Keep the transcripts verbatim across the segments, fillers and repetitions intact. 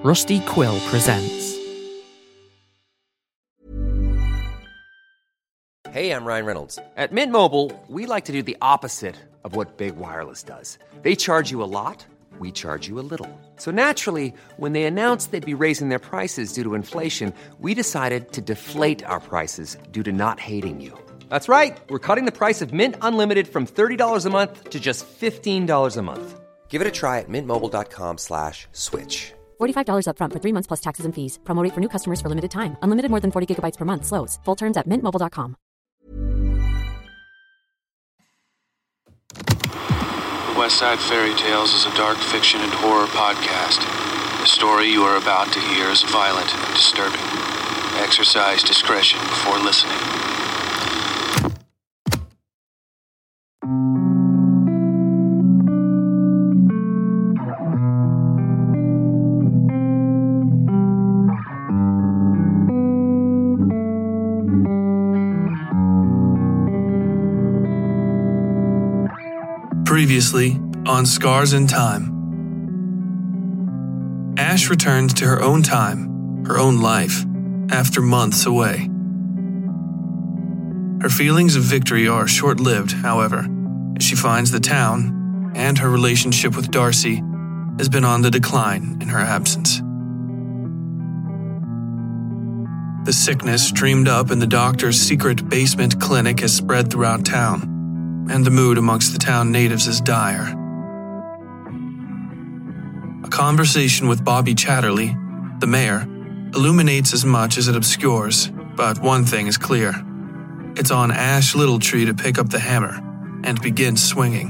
Rusty Quill presents. Hey, I'm Ryan Reynolds. At Mint Mobile, we like to do the opposite of what Big Wireless does. They charge you a lot, we charge you a little. So naturally, when they announced they'd be raising their prices due to inflation, we decided to deflate our prices due to not hating you. That's right. We're cutting the price of Mint Unlimited from thirty dollars a month to just fifteen dollars a month. Give it a try at mintmobile.com slash switch. forty-five dollars up front for three months plus taxes and fees. Promo rate for new customers for limited time. Unlimited more than forty gigabytes per month. Slows full terms at mint mobile dot com. The West Side Fairy Tales is a dark fiction and horror podcast. The story you are about to hear is violent and disturbing. Exercise discretion before listening. Previously on Scars in Time. Ash returned to her own time, her own life, after months away. Her feelings of victory are short-lived, however, as she finds the town and her relationship with Darcy has been on the decline in her absence. The sickness streamed up in the doctor's secret basement clinic has spread throughout town, and the mood amongst the town natives is dire. A conversation with Bobby Chatterley, the mayor, illuminates as much as it obscures, but one thing is clear. It's on Ash Littletree to pick up the hammer and begin swinging.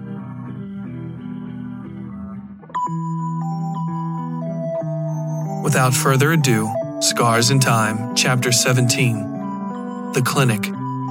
Without further ado, Scars in Time, Chapter seventeen, The Clinic.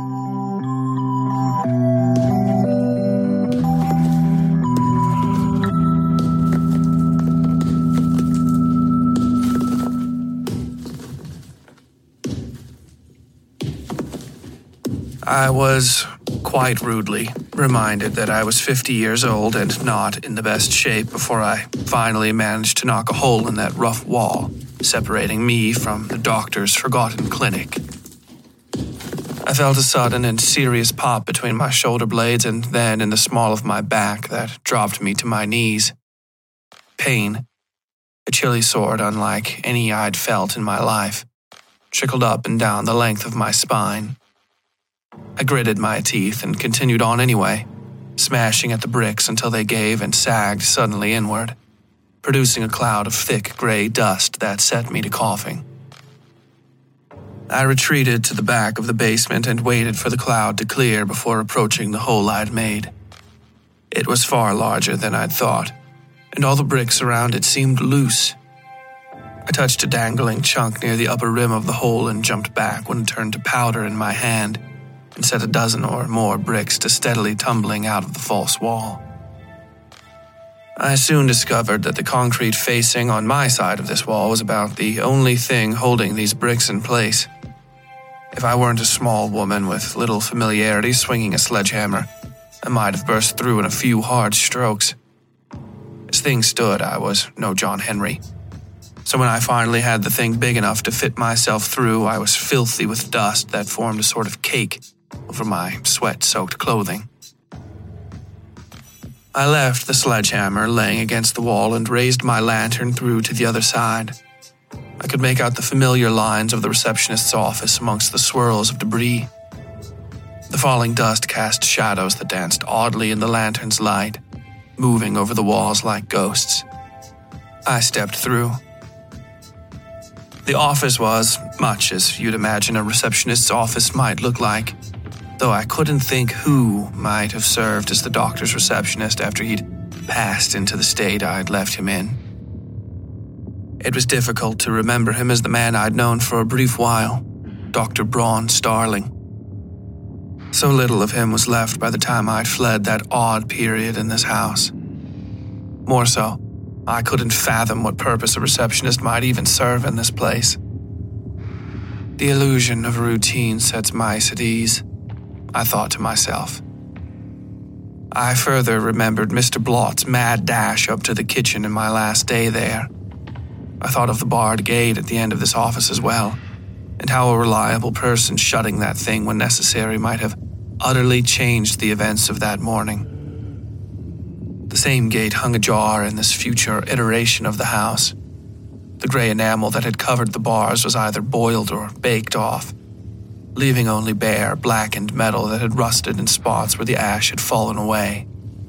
I was quite rudely reminded that I was fifty years old and not in the best shape before I finally managed to knock a hole in that rough wall, separating me from the doctor's forgotten clinic. I felt a sudden and serious pop between my shoulder blades and then in the small of my back that dropped me to my knees. Pain, a chilly sword unlike any I'd felt in my life, trickled up and down the length of my spine. I gritted my teeth and continued on anyway, smashing at the bricks until they gave and sagged suddenly inward, producing a cloud of thick gray dust that set me to coughing. I retreated to the back of the basement and waited for the cloud to clear before approaching the hole I'd made. It was far larger than I'd thought, and all the bricks around it seemed loose. I touched a dangling chunk near the upper rim of the hole and jumped back when it turned to powder in my hand, and set a dozen or more bricks to steadily tumbling out of the false wall. I soon discovered that the concrete facing on my side of this wall was about the only thing holding these bricks in place. If I weren't a small woman with little familiarity swinging a sledgehammer, I might have burst through in a few hard strokes. As things stood, I was no John Henry. So when I finally had the thing big enough to fit myself through, I was filthy with dust that formed a sort of cake over my sweat-soaked clothing. I left the sledgehammer laying against the wall and raised my lantern through to the other side. I could make out the familiar lines of the receptionist's office amongst the swirls of debris. The falling dust cast shadows that danced oddly in the lantern's light, moving over the walls like ghosts. I stepped through. The office was much as you'd imagine a receptionist's office might look like, though I couldn't think who might have served as the doctor's receptionist after he'd passed into the state I'd left him in. It was difficult to remember him as the man I'd known for a brief while, Doctor Braun Starling. So little of him was left by the time I'd fled that odd period in this house. More so, I couldn't fathom what purpose a receptionist might even serve in this place. The illusion of routine sets mice at ease, I thought to myself. I further remembered Mister Blott's mad dash up to the kitchen in my last day there. I thought of the barred gate at the end of this office as well, and how a reliable person shutting that thing when necessary might have utterly changed the events of that morning. The same gate hung ajar in this future iteration of the house. The gray enamel that had covered the bars was either boiled or baked off, leaving only bare, blackened metal that had rusted in spots where the ash had fallen away.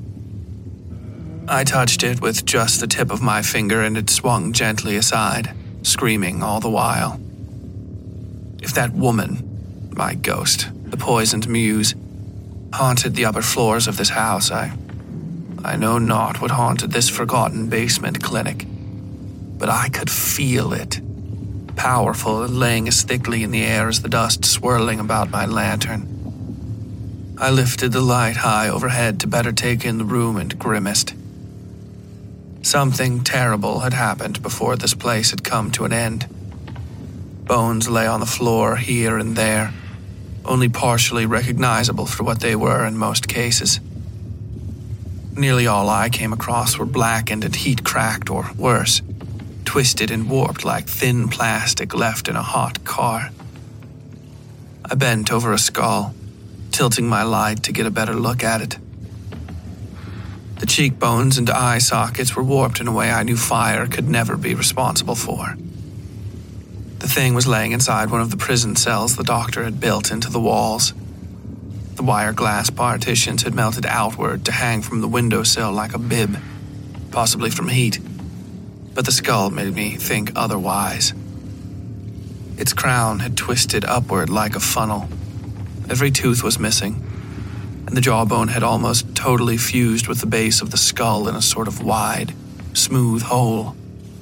I touched it with just the tip of my finger and it swung gently aside, screaming all the while. If that woman, my ghost, the poisoned muse, haunted the upper floors of this house, I, I know not what haunted this forgotten basement clinic, but I could feel it, powerful and laying as thickly in the air as the dust swirling about my lantern. I lifted the light high overhead to better take in the room and grimaced. Something terrible had happened before this place had come to an end. Bones lay on the floor here and there, only partially recognizable for what they were in most cases. Nearly all I came across were blackened and heat-cracked or worse, twisted and warped like thin plastic left in a hot car. I bent over a skull, tilting my light to get a better look at it. The cheekbones and eye sockets were warped in a way I knew fire could never be responsible for. The thing was laying inside one of the prison cells the doctor had built into the walls. The wire glass partitions had melted outward to hang from the windowsill like a bib, possibly from heat, but the skull made me think otherwise. Its crown had twisted upward like a funnel. Every tooth was missing, and the jawbone had almost totally fused with the base of the skull in a sort of wide, smooth hole.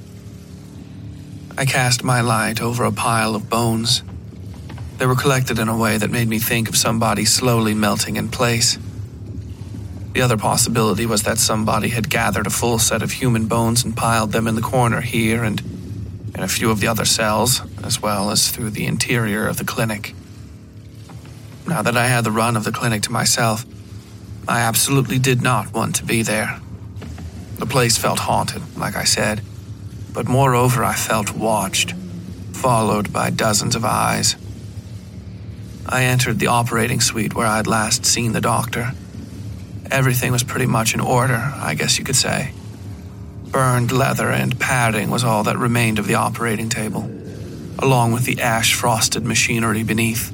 I cast my light over a pile of bones. They were collected in a way that made me think of somebody slowly melting in place. The other possibility was that somebody had gathered a full set of human bones and piled them in the corner here and in a few of the other cells, as well as through the interior of the clinic. Now that I had the run of the clinic to myself, I absolutely did not want to be there. The place felt haunted, like I said, but moreover I felt watched, followed by dozens of eyes. I entered the operating suite where I'd last seen the doctor. Everything was pretty much in order, I guess you could say. Burned leather and padding was all that remained of the operating table, along with the ash-frosted machinery beneath.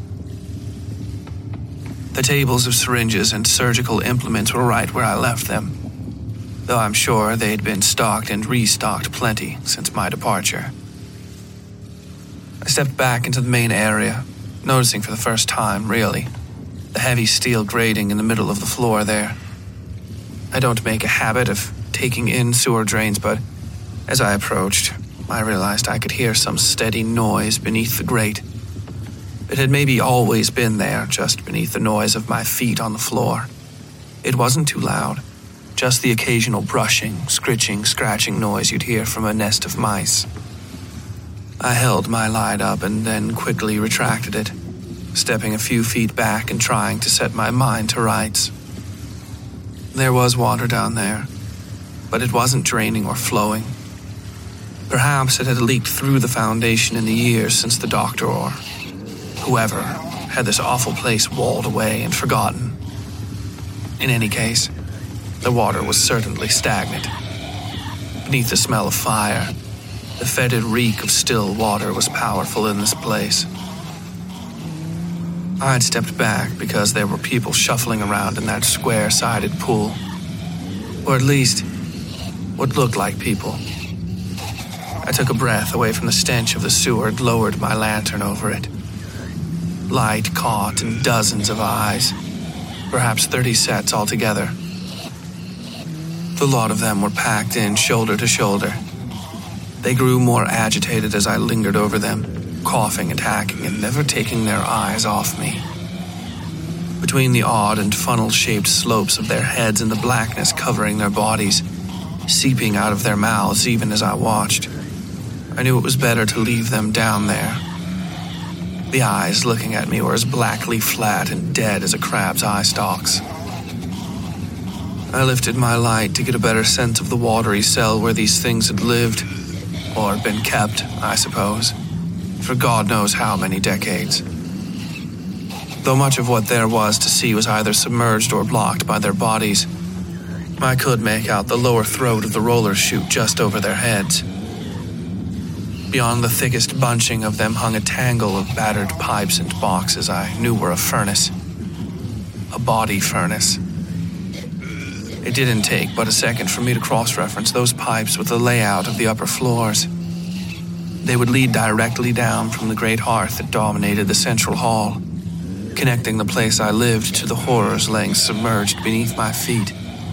The tables of syringes and surgical implements were right where I left them, though I'm sure they'd been stocked and restocked plenty since my departure. I stepped back into the main area, noticing for the first time, really, the heavy steel grating in the middle of the floor there. I don't make a habit of taking in sewer drains, but as I approached, I realized I could hear some steady noise beneath the grate. It had maybe always been there, just beneath the noise of my feet on the floor. It wasn't too loud, just the occasional brushing, scritching, scratching noise you'd hear from a nest of mice. I held my light up and then quickly retracted it, stepping a few feet back and trying to set my mind to rights. There was water down there, but it wasn't draining or flowing. Perhaps it had leaked through the foundation in the years since the doctor or whoever had this awful place walled away and forgotten. In any case, the water was certainly stagnant. Beneath the smell of fire, the fetid reek of still water was powerful in this place. I'd stepped back because there were people shuffling around in that square-sided pool, or at least what looked like people. I took a breath away from the stench of the sewer and lowered my lantern over it. Light caught in dozens of eyes, perhaps thirty sets altogether. The lot of them were packed in shoulder to shoulder. They grew more agitated as I lingered over them, coughing and hacking and never taking their eyes off me. Between the odd and funnel-shaped slopes of their heads and the blackness covering their bodies, seeping out of their mouths even as I watched, I knew it was better to leave them down there. The eyes looking at me were as blackly flat and dead as a crab's eye stalks. I lifted my light to get a better sense of the watery cell where these things had lived, or been kept, I suppose, for God knows how many decades. Though much of what there was to see was either submerged or blocked by their bodies, I could make out the lower throat of the roller chute just over their heads. Beyond the thickest bunching of them hung a tangle of battered pipes and boxes I knew were a furnace. A body furnace. It didn't take but a second for me to cross-reference those pipes with the layout of the upper floors. They would lead directly down from the great hearth that dominated the central hall, connecting the place I lived to the horrors laying submerged beneath my feet.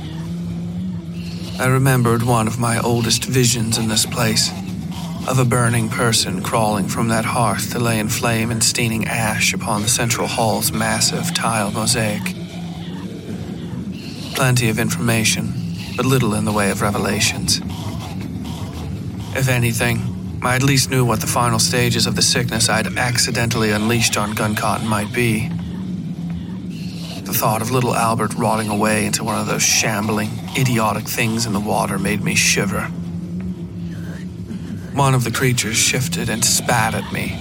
I remembered one of my oldest visions in this place, of a burning person crawling from that hearth to lay in flame and staining ash upon the central hall's massive tile mosaic. Plenty of information, but little in the way of revelations. If anything, I at least knew what the final stages of the sickness I'd accidentally unleashed on Guncotton might be. The thought of little Albert rotting away into one of those shambling, idiotic things in the water made me shiver. One of the creatures shifted and spat at me.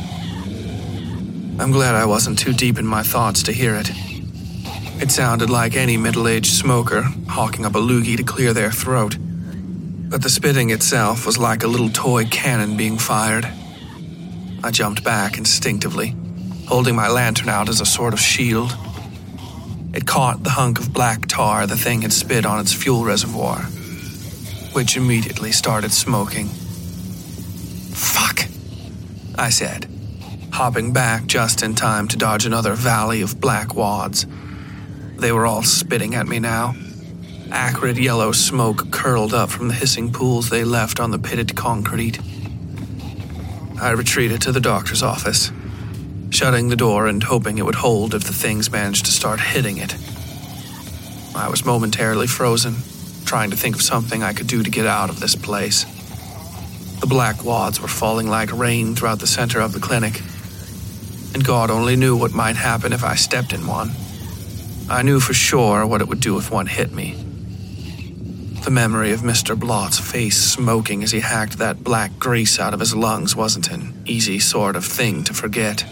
I'm glad I wasn't too deep in my thoughts to hear it. It sounded like any middle-aged smoker hawking up a loogie to clear their throat. But the spitting itself was like a little toy cannon being fired. I jumped back instinctively, holding my lantern out as a sort of shield. It caught the hunk of black tar the thing had spit on its fuel reservoir, which immediately started smoking. "Fuck," I said, hopping back just in time to dodge another valley of black wads. They were all spitting at me now. Acrid yellow smoke curled up from the hissing pools they left on the pitted concrete. I retreated to the doctor's office, shutting the door and hoping it would hold if the things managed to start hitting it. I was momentarily frozen, trying to think of something I could do to get out of this place. The black wads were falling like rain throughout the center of the clinic, and God only knew what might happen if I stepped in one. I knew for sure what it would do if one hit me. The memory of Mister Blott's face smoking as he hacked that black grease out of his lungs wasn't an easy sort of thing to forget.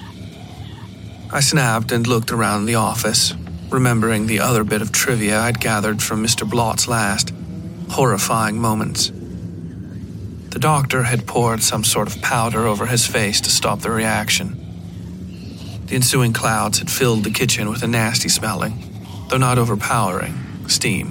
I snapped and looked around the office, remembering the other bit of trivia I'd gathered from Mister Blott's last horrifying moments. The doctor had poured some sort of powder over his face to stop the reaction. The ensuing clouds had filled the kitchen with a nasty smelling, though not overpowering, steam.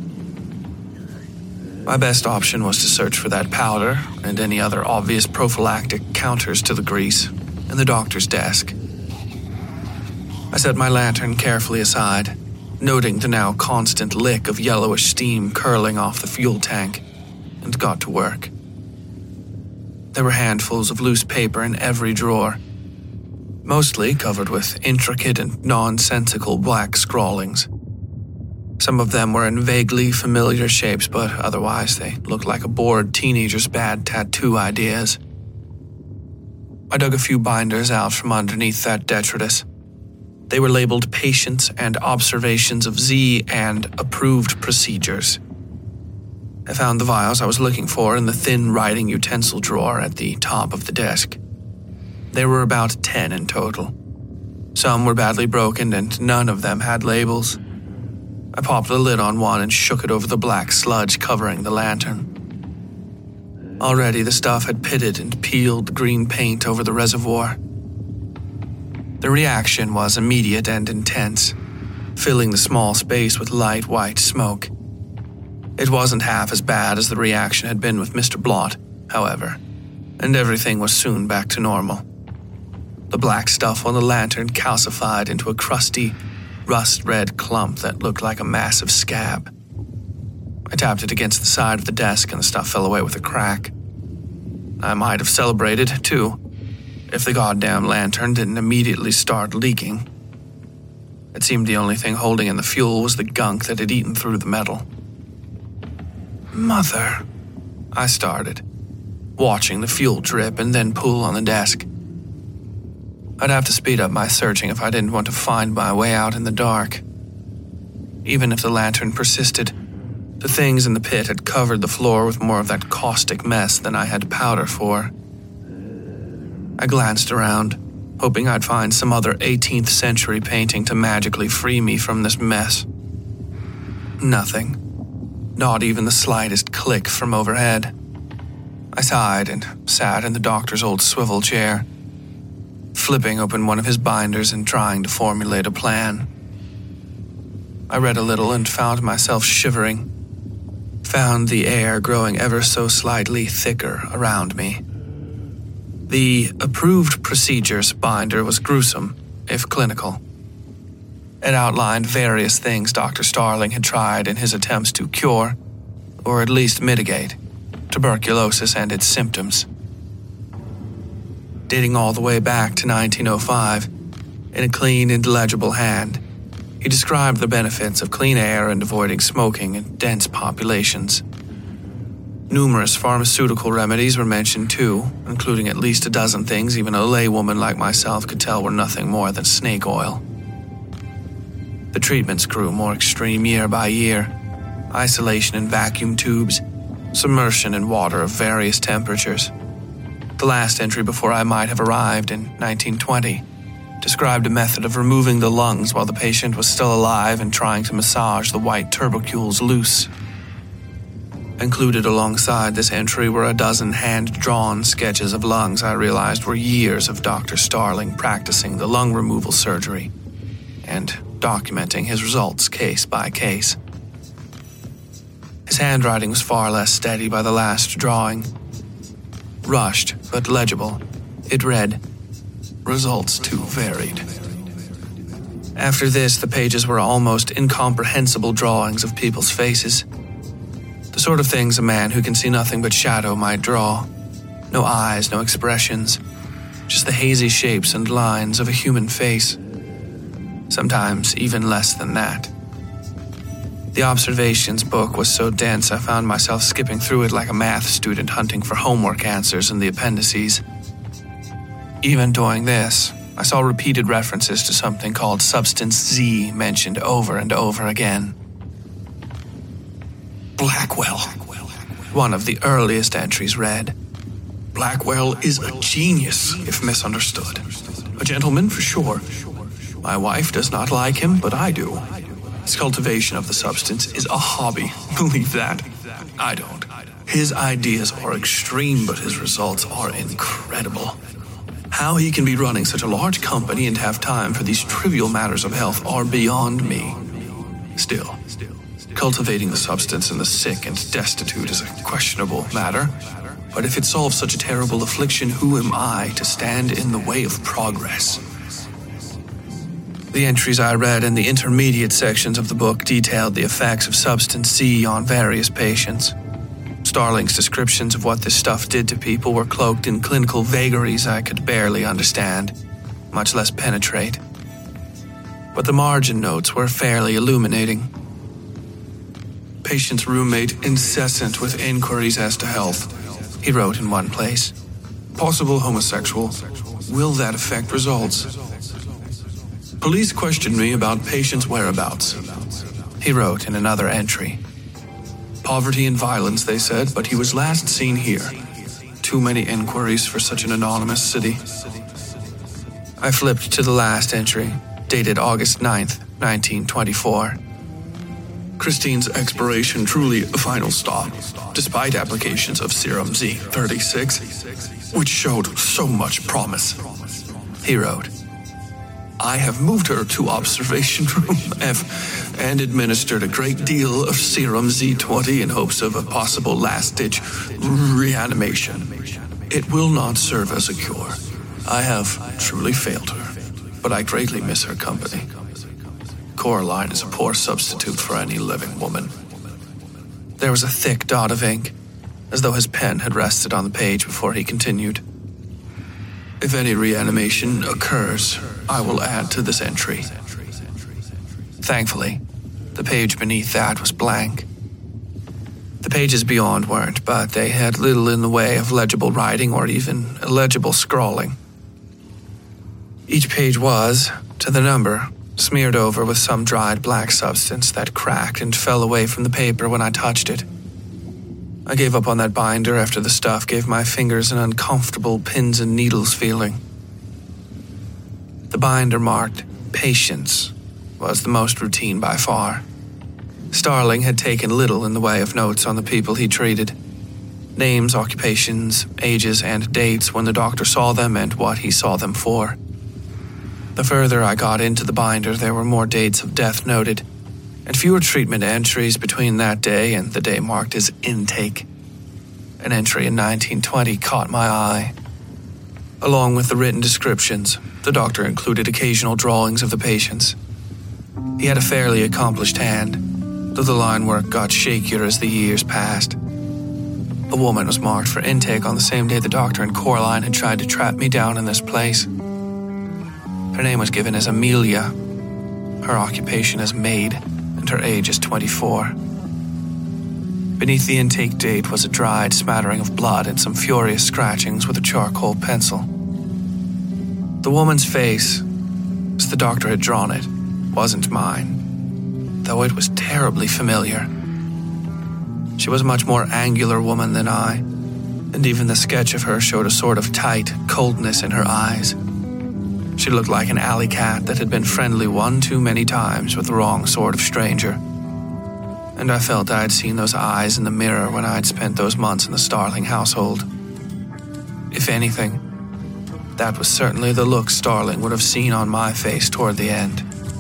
My best option was to search for that powder and any other obvious prophylactic counters to the grease in the doctor's desk. I set my lantern carefully aside, noting the now constant lick of yellowish steam curling off the fuel tank, and got to work. There were handfuls of loose paper in every drawer, mostly covered with intricate and nonsensical black scrawlings. Some of them were in vaguely familiar shapes, but otherwise they looked like a bored teenager's bad tattoo ideas. I dug a few binders out from underneath that detritus. They were labeled Patients and Observations of Z and Approved Procedures. I found the vials I was looking for in the thin writing utensil drawer at the top of the desk. There were about ten in total. Some were badly broken and none of them had labels. I popped the lid on one and shook it over the black sludge covering the lantern. Already the stuff had pitted and peeled the green paint over the reservoir. The reaction was immediate and intense, filling the small space with light white smoke. It wasn't half as bad as the reaction had been with Mister Blott, however, and everything was soon back to normal. The black stuff on the lantern calcified into a crusty, rust-red clump that looked like a massive scab. I tapped it against the side of the desk and the stuff fell away with a crack. I might have celebrated, too, if the goddamn lantern didn't immediately start leaking. It seemed the only thing holding in the fuel was the gunk that had eaten through the metal. Mother, I started, watching the fuel drip and then pool on the desk. I'd have to speed up my searching if I didn't want to find my way out in the dark. Even if the lantern persisted, The things in the pit had covered the floor with more of that caustic mess than I had powder for. I glanced around, hoping I'd find some other eighteenth century painting to magically free me from this mess. Nothing. Not even the slightest click from overhead. I sighed and sat in the doctor's old swivel chair, flipping open one of his binders and trying to formulate a plan. I read a little and found myself shivering, found the air growing ever so slightly thicker around me. The approved procedures binder was gruesome, if clinical. It outlined various things Doctor Starling had tried in his attempts to cure, or at least mitigate, tuberculosis and its symptoms. Dating all the way back to nineteen oh five, in a clean and legible hand, he described the benefits of clean air and avoiding smoking in dense populations. Numerous pharmaceutical remedies were mentioned too, including at least a dozen things even a laywoman like myself could tell were nothing more than snake oil. The treatments grew more extreme year by year. Isolation in vacuum tubes, submersion in water of various temperatures. The last entry before I might have arrived in nineteen twenty described a method of removing the lungs while the patient was still alive and trying to massage the white tubercules loose. Included alongside this entry were a dozen hand-drawn sketches of lungs I realized were years of Doctor Starling practicing the lung removal surgery and documenting his results case by case. His handwriting was far less steady by the last drawing. Rushed, but legible, it read, "Results too varied." After this, the pages were almost incomprehensible drawings of people's faces. The sort of things a man who can see nothing but shadow might draw. No eyes, no expressions, just the hazy shapes and lines of a human face. Sometimes even less than that. The observations book was so dense I found myself skipping through it like a math student hunting for homework answers in the appendices. Even doing this, I saw repeated references to something called Substance Z mentioned over and over again. Blackwell. One of the earliest entries read, "Blackwell is a genius, if misunderstood. A gentleman for sure. My wife does not like him, but I do. His cultivation of the substance is a hobby. Believe that? I don't. His ideas are extreme, but his results are incredible. How he can be running such a large company and have time for these trivial matters of health are beyond me. Still, cultivating the substance in the sick and destitute is a questionable matter. But if it solves such a terrible affliction, who am I to stand in the way of progress?" The entries I read in the intermediate sections of the book detailed the effects of Substance Z on various patients. Starling's descriptions of what this stuff did to people were cloaked in clinical vagaries I could barely understand, much less penetrate. But the margin notes were fairly illuminating. "Patient's roommate incessant with inquiries as to health," he wrote in one place. "Possible homosexual. Will that affect results? Police questioned me about patient's whereabouts," he wrote in another entry. "Poverty and violence, they said, but he was last seen here. Too many inquiries for such an anonymous city." I flipped to the last entry, dated August ninth, nineteen twenty-four. "Christine's expiration truly a final stop, despite applications of Serum Z thirty-six, which showed so much promise," he wrote. "I have moved her to observation room F and administered a great deal of Serum Z twenty in hopes of a possible last-ditch reanimation. It will not serve as a cure. I have truly failed her, but I greatly miss her company. Coraline is a poor substitute for any living woman." There was a thick dot of ink, as though his pen had rested on the page before he continued. "If any reanimation occurs, I will add to this entry." Thankfully, the page beneath that was blank. The pages beyond weren't, but they had little in the way of legible writing or even illegible scrawling. Each page was, to the number, smeared over with some dried black substance that cracked and fell away from the paper when I touched it. I gave up on that binder after the stuff gave my fingers an uncomfortable pins and needles feeling. The binder marked Patience was the most routine by far. Starling had taken little in the way of notes on the people he treated. Names, occupations, ages, and dates when the doctor saw them and what he saw them for. The further I got into the binder, there were more dates of death noted, and fewer treatment entries between that day and the day marked as intake. An entry in nineteen twenty caught my eye. Along with the written descriptions, the doctor included occasional drawings of the patients. He had a fairly accomplished hand, though the line work got shakier as the years passed. A woman was marked for intake on the same day the doctor and Coraline had tried to trap me down in this place. Her name was given as Amelia, her occupation as maid, and her age as twenty-four. Beneath the intake date was a dried smattering of blood and some furious scratchings with a charcoal pencil. The woman's face, as the doctor had drawn it, wasn't mine, though it was terribly familiar. She was a much more angular woman than I, and even the sketch of her showed a sort of tight coldness in her eyes. She looked like an alley cat that had been friendly one too many times with the wrong sort of stranger. And I felt I had seen those eyes in the mirror when I had spent those months in the Starling household. If anything, that was certainly the look Starling would have seen on my face toward the end.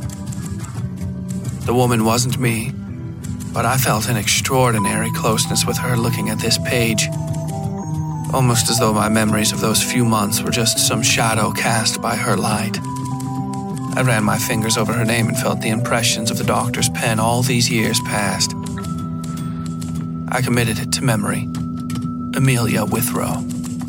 The woman wasn't me, but I felt an extraordinary closeness with her looking at this page, almost as though my memories of those few months were just some shadow cast by her light. I ran my fingers over her name and felt the impressions of the doctor's pen all these years past. I committed it to memory. Amelia Withrow.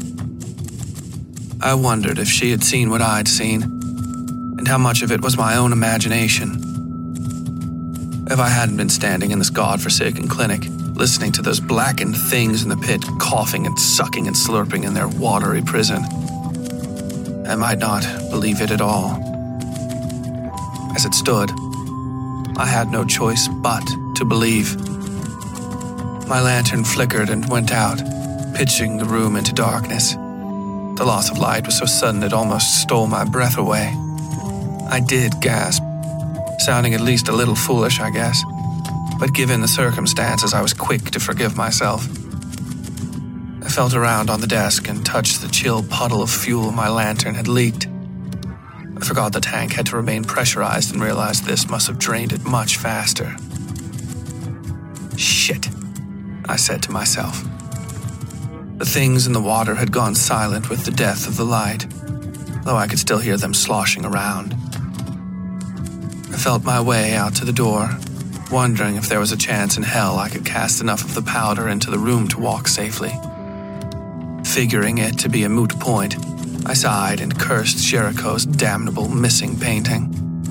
I wondered if she had seen what I'd seen, and how much of it was my own imagination. If I hadn't been standing in this godforsaken clinic, listening to those blackened things in the pit coughing and sucking and slurping in their watery prison, I might not believe it at all. As it stood, I had no choice but to believe. My lantern flickered and went out, pitching the room into darkness. The loss of light was so sudden it almost stole my breath away. I did gasp, sounding at least a little foolish, I guess, but given the circumstances, I was quick to forgive myself. I felt around on the desk and touched the chill puddle of fuel my lantern had leaked. I forgot the tank had to remain pressurized and realized this must have drained it much faster. Shit, I said to myself. The things in the water had gone silent with the death of the light, though I could still hear them sloshing around. I felt my way out to the door, wondering if there was a chance in hell I could cast enough of the powder into the room to walk safely. Figuring it to be a moot point, I sighed and cursed Jericho's damnable missing painting.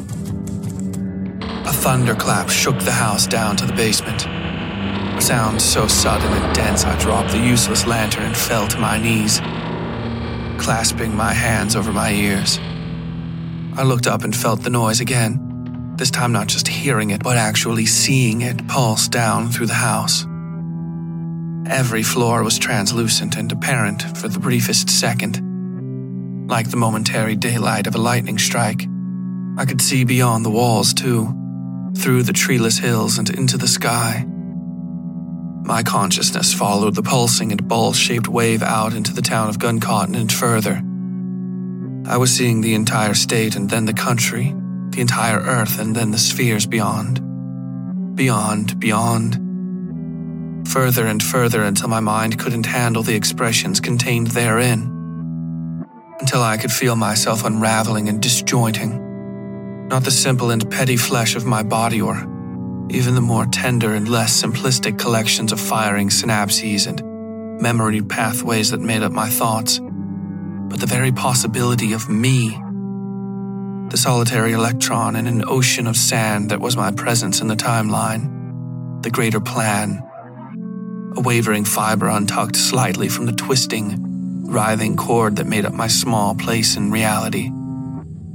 A thunderclap shook the house down to the basement. A sound so sudden and dense I dropped the useless lantern and fell to my knees, clasping my hands over my ears. I looked up and felt the noise again, this time not just hearing it, but actually seeing it pulse down through the house. Every floor was translucent and apparent for the briefest second. Like the momentary daylight of a lightning strike, I could see beyond the walls too, through the treeless hills and into the sky. My consciousness followed the pulsing and ball-shaped wave out into the town of Guncotton and further. I was seeing the entire state and then the country, the entire earth and then the spheres beyond. Beyond, beyond. Further and further until my mind couldn't handle the expressions contained therein. Until I could feel myself unraveling and disjointing. Not the simple and petty flesh of my body or even the more tender and less simplistic collections of firing synapses and memory pathways that made up my thoughts, but the very possibility of me, the solitary electron in an ocean of sand that was my presence in the timeline, the greater plan, a wavering fiber untucked slightly from the twisting, writhing cord that made up my small place in reality.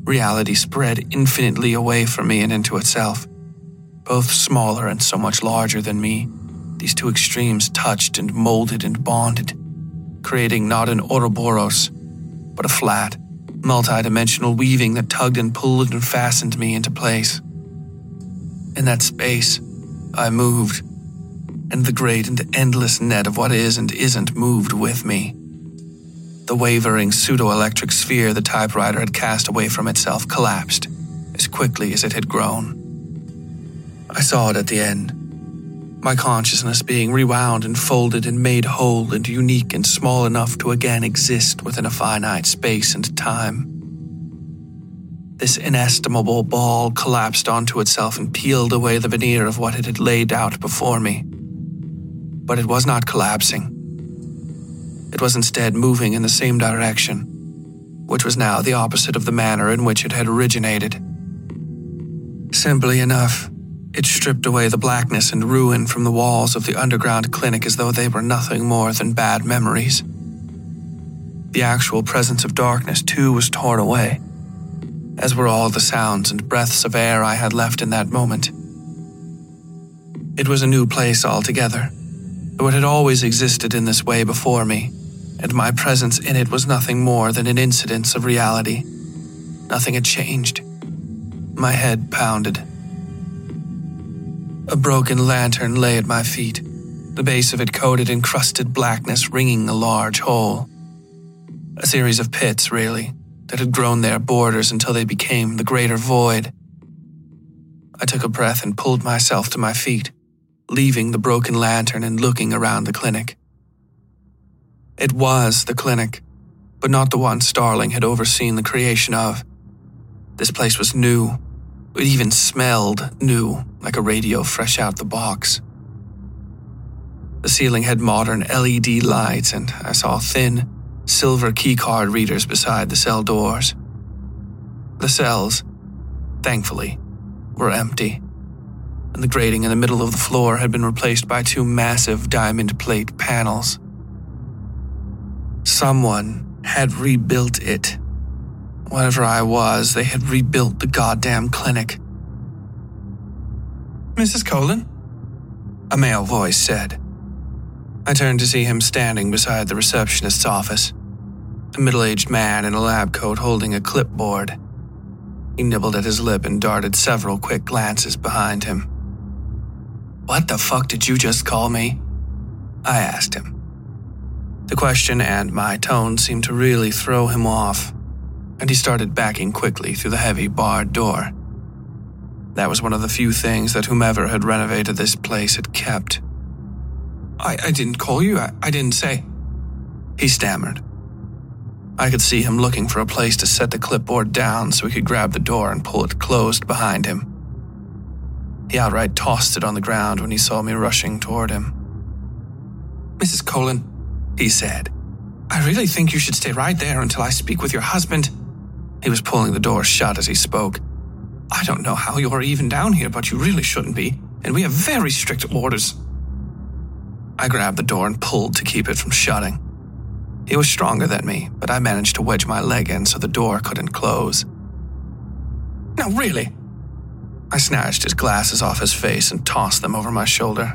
Reality spread infinitely away from me and into itself. Both smaller and so much larger than me, these two extremes touched and molded and bonded, creating not an Ouroboros, but a flat, multi-dimensional weaving that tugged and pulled and fastened me into place. In that space, I moved, and the great and endless net of what is and isn't moved with me. The wavering pseudo-electric sphere the typewriter had cast away from itself collapsed as quickly as it had grown. I saw it at the end, my consciousness being rewound and folded and made whole and unique and small enough to again exist within a finite space and time. This inestimable ball collapsed onto itself and peeled away the veneer of what it had laid out before me. But it was not collapsing. It was instead moving in the same direction, which was now the opposite of the manner in which it had originated. Simply enough, it stripped away the blackness and ruin from the walls of the underground clinic as though they were nothing more than bad memories. The actual presence of darkness, too, was torn away, as were all the sounds and breaths of air I had left in that moment. It was a new place altogether, though it had always existed in this way before me, and my presence in it was nothing more than an incidence of reality. Nothing had changed. My head pounded. A broken lantern lay at my feet, the base of it coated in crusted blackness ringing a large hole. A series of pits, really, that had grown their borders until they became the greater void. I took a breath and pulled myself to my feet, leaving the broken lantern and looking around the clinic. It was the clinic, but not the one Starling had overseen the creation of. This place was new. It even smelled new, like a radio fresh out the box. The ceiling had modern L E D lights, and I saw thin, silver keycard readers beside the cell doors. The cells, thankfully, were empty, and the grating in the middle of the floor had been replaced by two massive diamond plate panels. Someone had rebuilt it. Whatever I was, they had rebuilt the goddamn clinic. "Missus Colin?" a male voice said. I turned to see him standing beside the receptionist's office, a middle-aged man in a lab coat holding a clipboard. He nibbled at his lip and darted several quick glances behind him. "What the fuck did you just call me?" I asked him. The question and my tone seemed to really throw him off, and he started backing quickly through the heavy barred door. That was one of the few things that whomever had renovated this place had kept. I, I didn't call you, I, I didn't say," he stammered. I could see him looking for a place to set the clipboard down so he could grab the door and pull it closed behind him. He outright tossed it on the ground when he saw me rushing toward him. "Missus Colin," he said, "I really think you should stay right there until I speak with your husband." He was pulling the door shut as he spoke. "I don't know how you're even down here, but you really shouldn't be, and we have very strict orders." I grabbed the door and pulled to keep it from shutting. He was stronger than me, but I managed to wedge my leg in so the door couldn't close. "No, really?" I snatched his glasses off his face and tossed them over my shoulder.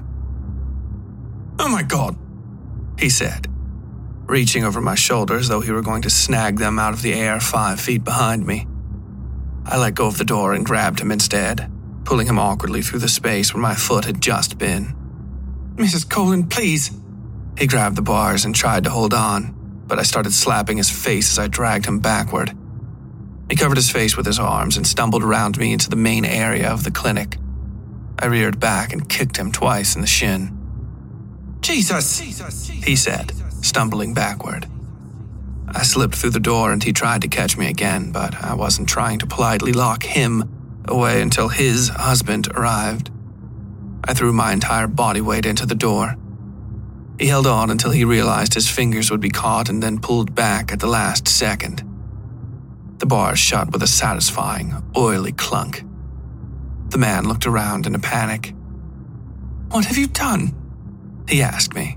"Oh my God," he said, reaching over my shoulder as though he were going to snag them out of the air five feet behind me. I let go of the door and grabbed him instead, pulling him awkwardly through the space where my foot had just been. "Missus Colin, please." He grabbed the bars and tried to hold on, but I started slapping his face as I dragged him backward. He covered his face with his arms and stumbled around me into the main area of the clinic. I reared back and kicked him twice in the shin. "Jesus," he said, stumbling backward. I slipped through the door and he tried to catch me again, but I wasn't trying to politely lock him away until his husband arrived. I threw my entire body weight into the door. He held on until he realized his fingers would be caught and then pulled back at the last second. The bars shut with a satisfying, oily clunk. The man looked around in a panic. "What have you done?" he asked me.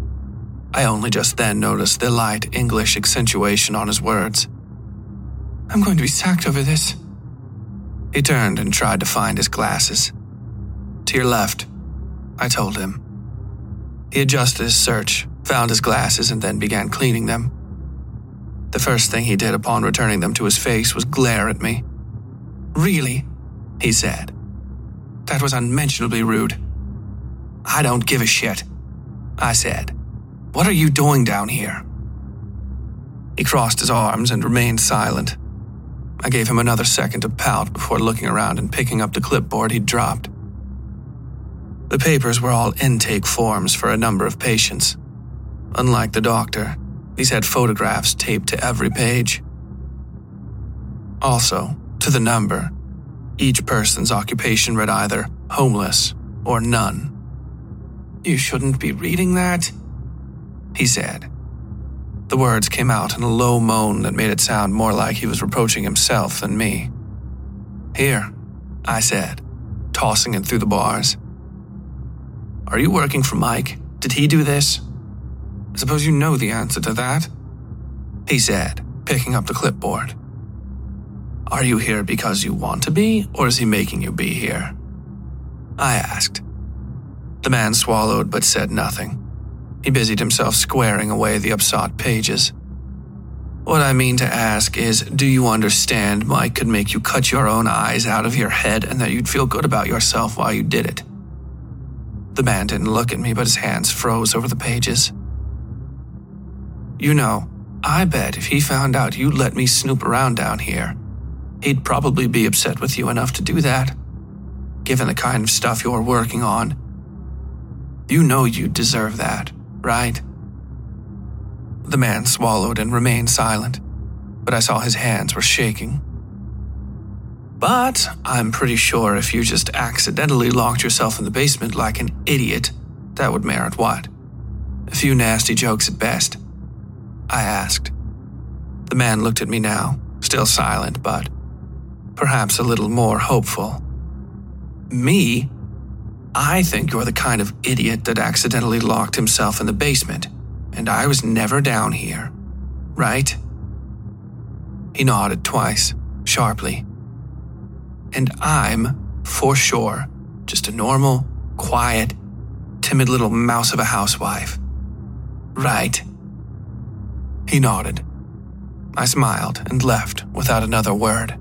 I only just then noticed the light English accentuation on his words. I'm going to be sacked over this. He turned and tried to find his glasses. To your left, I told him. He adjusted his search, found his glasses, and then began cleaning them. The first thing he did upon returning them to his face was glare at me. Really? He said. That was unmentionably rude. I don't give a shit, I said. What are you doing down here? He crossed his arms and remained silent. I gave him another second to pout before looking around and picking up the clipboard he'd dropped. The papers were all intake forms for a number of patients. Unlike the doctor, these had photographs taped to every page. Also, to the number, each person's occupation read either homeless or none. You shouldn't be reading that, he said. The words came out in a low moan that made it sound more like he was reproaching himself than me. Here, I said, tossing it through the bars. Are you working for Mike? Did he do this? I suppose you know the answer to that, he said, picking up the clipboard. Are you here because you want to be, or is he making you be here? I asked. The man swallowed but said nothing. He busied himself squaring away the upsought pages. What I mean to ask is, do you understand Mike could make you cut your own eyes out of your head and that you'd feel good about yourself while you did it? The man didn't look at me, but his hands froze over the pages. You know, I bet if he found out you let me snoop around down here, he'd probably be upset with you enough to do that, given the kind of stuff you're working on. You know you deserve that, right? The man swallowed and remained silent, but I saw his hands were shaking. But I'm pretty sure if you just accidentally locked yourself in the basement like an idiot, that would merit what? A few nasty jokes at best, I asked. The man looked at me now, still silent, but perhaps a little more hopeful. Me? I think you're the kind of idiot that accidentally locked himself in the basement, and I was never down here, right? He nodded twice, sharply. And I'm, for sure, just a normal, quiet, timid little mouse of a housewife. Right? He nodded. I smiled and left without another word.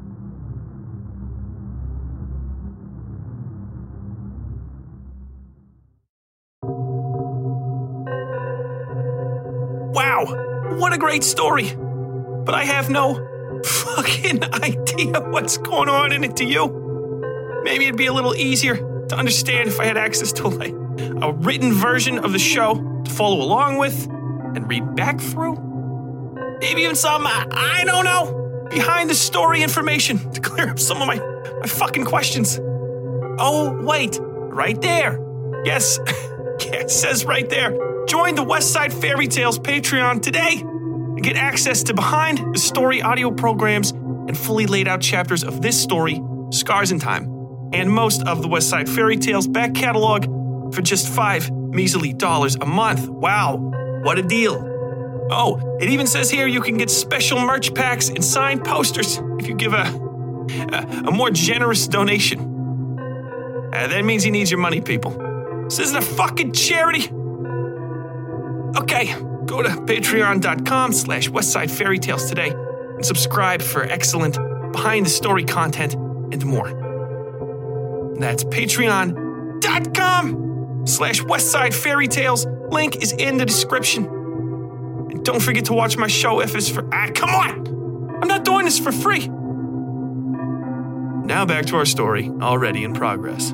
Wow, what a great story. But I have no fucking idea what's going on in it, do you? Maybe it'd be a little easier to understand if I had access to like a written version of the show to follow along with and read back through. Maybe even some, I, I don't know, behind the story information to clear up some of my, my fucking questions. Oh, wait, right there. Yes, yeah, it says right there. Join the Westside Fairy Tales Patreon today and get access to behind the story audio programs and fully laid out chapters of this story, Scars in Time, and most of the Westside Fairy Tales back catalog for just five measly dollars a month. Wow, what a deal. Oh, it even says here you can get special merch packs and signed posters if you give a, a, a more generous donation. Uh, that means he needs your money, people. This isn't a fucking charity. Okay, go to patreon.com slash Westside Fairy Tales today and subscribe for excellent behind-the-story content and more. That's patreon.com slash Westside Fairy Tales. Link is in the description. And don't forget to watch my show if it's for... Ah, come on! I'm not doing this for free. Now back to our story, already in progress.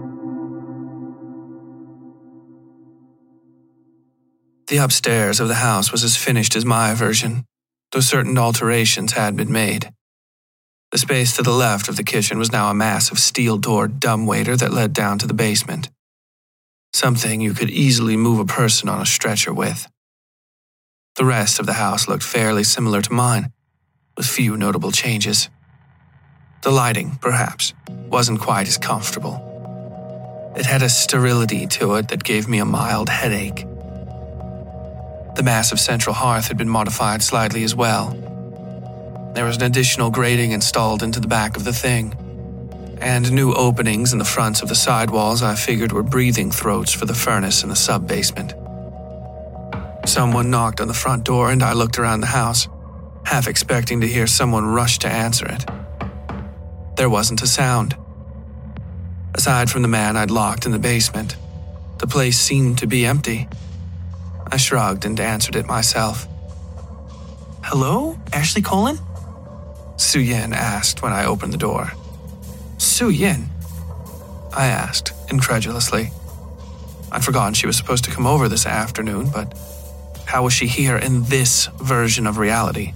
The upstairs of the house was as finished as my version, though certain alterations had been made. The space to the left of the kitchen was now a massive steel-doored dumbwaiter that led down to the basement. Something you could easily move a person on a stretcher with. The rest of the house looked fairly similar to mine, with few notable changes. The lighting, perhaps, wasn't quite as comfortable. It had a sterility to it that gave me a mild headache. The massive central hearth had been modified slightly as well. There was an additional grating installed into the back of the thing, and new openings in the fronts of the sidewalls I figured were breathing throats for the furnace in the sub-basement. Someone knocked on the front door and I looked around the house, half expecting to hear someone rush to answer it. There wasn't a sound. Aside from the man I'd locked in the basement, the place seemed to be empty. I shrugged and answered it myself. Hello, Ashley Colin? Su-Yin asked when I opened the door. Su-Yin? I asked, incredulously. I'd forgotten she was supposed to come over this afternoon, but how was she here in this version of reality?